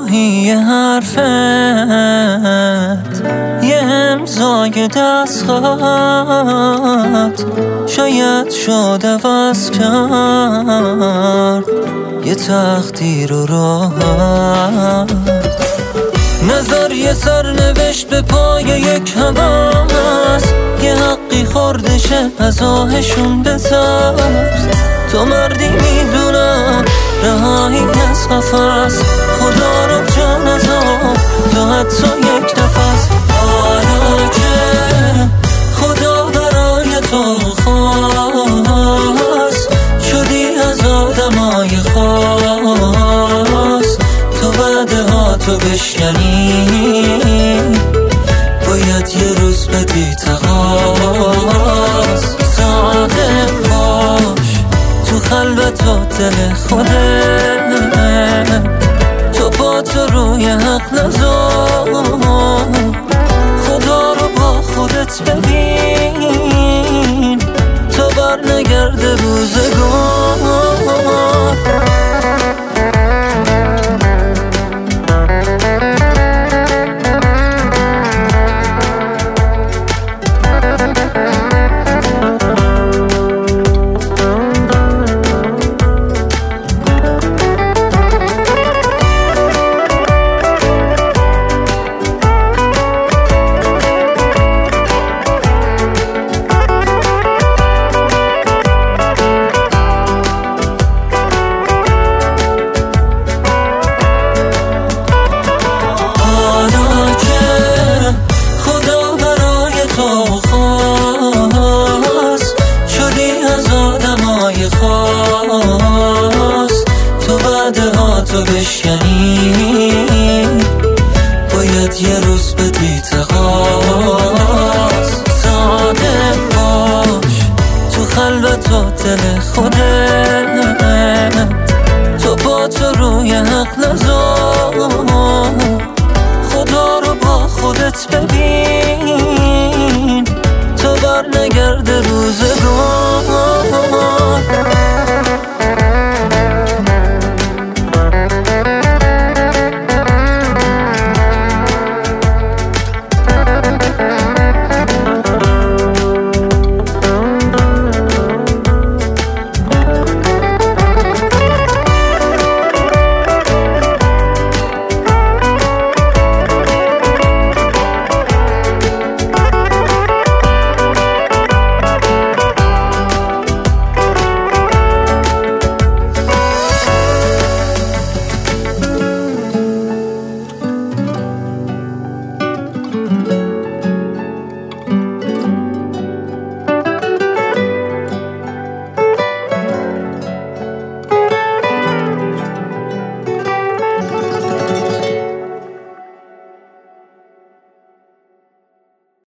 کوتاهی یه حرفت، یه امضای دستخط شاید شد عوض کرد یه تقدیر و راحت. نظر یه سرنوشت به پای یک هوس، یه حقی خوردشه از آهشون بترس. تو مردی میدونم رهایی از قفس، خدا رو جان ازم تو حتی یک نفس. حالا که خدا برای تو خواست، شدی از آدمای خاص. تو وعده ها تو بشکنی، باید یه روز بدی تقاض. صادق باش تو خلوت و دل خودت، تو با تو روی حق نذار. خدا رو با خودت ببین، تو بر نگرده روزگار. تو وعده ها تو بشکنی، باید یه روز بدی تقاض. صادق باش تو خلوت و دل خودت، تو با تو روی حق نذار. خدا رو با خودت ببین، تو بر نگرده روزگار.